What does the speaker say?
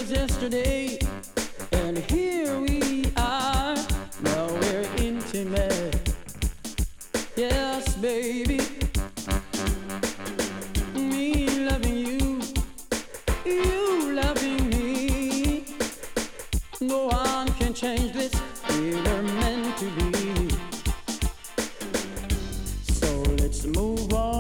was yesterday, and here we are. Now we're intimate. Yes, baby. Me loving you, you loving me. No one can change this. We were meant to be. So let's move on.